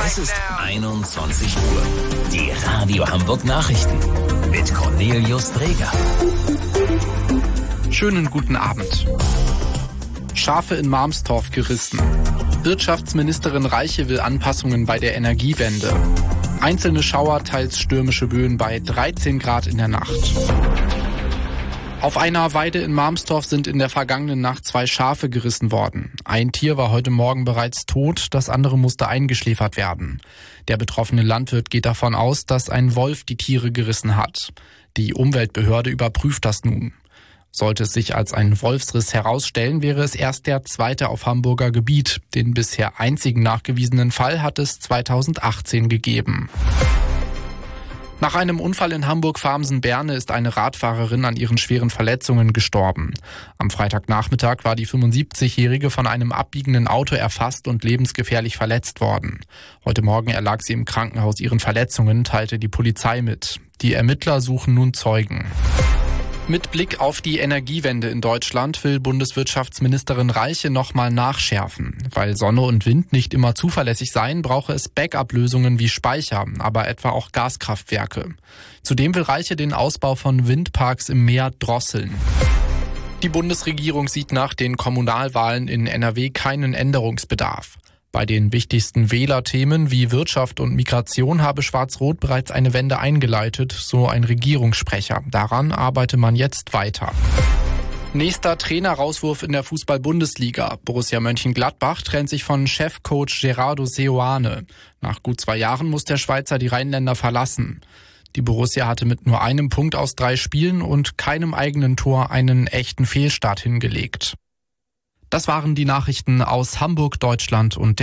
Es ist 21 Uhr. Die Radio Hamburg Nachrichten mit Cornelius Dreger. Schönen guten Abend. Schafe in Marmstorf gerissen. Wirtschaftsministerin Reiche will Anpassungen bei der Energiewende. Einzelne Schauer, teils stürmische Böen bei 13 Grad in der Nacht. Auf einer Weide in Marmstorf sind in der vergangenen Nacht 2 Schafe gerissen worden. Ein Tier war heute Morgen bereits tot, das andere musste eingeschläfert werden. Der betroffene Landwirt geht davon aus, dass ein Wolf die Tiere gerissen hat. Die Umweltbehörde überprüft das nun. Sollte es sich als ein Wolfsriss herausstellen, wäre es erst der 2. auf Hamburger Gebiet. Den bisher einzigen nachgewiesenen Fall hat es 2018 gegeben. Nach einem Unfall in Hamburg-Farmsen-Berne ist eine Radfahrerin an ihren schweren Verletzungen gestorben. Am Freitagnachmittag war die 75-Jährige von einem abbiegenden Auto erfasst und lebensgefährlich verletzt worden. Heute Morgen erlag sie im Krankenhaus ihren Verletzungen, teilte die Polizei mit. Die Ermittler suchen nun Zeugen. Mit Blick auf die Energiewende in Deutschland will Bundeswirtschaftsministerin Reiche nochmal nachschärfen. Weil Sonne und Wind nicht immer zuverlässig seien, brauche es Backup-Lösungen wie Speicher, aber etwa auch Gaskraftwerke. Zudem will Reiche den Ausbau von Windparks im Meer drosseln. Die Bundesregierung sieht nach den Kommunalwahlen in NRW keinen Änderungsbedarf. Bei den wichtigsten Wählerthemen wie Wirtschaft und Migration habe Schwarz-Rot bereits eine Wende eingeleitet, so ein Regierungssprecher. Daran arbeite man jetzt weiter. Nächster Trainerauswurf in der Fußball-Bundesliga. Borussia Mönchengladbach trennt sich von Chefcoach Gerardo Seoane. Nach gut 2 Jahren muss der Schweizer die Rheinländer verlassen. Die Borussia hatte mit nur einem Punkt aus 3 Spielen und keinem eigenen Tor einen echten Fehlstart hingelegt. Das waren die Nachrichten aus Hamburg, Deutschland und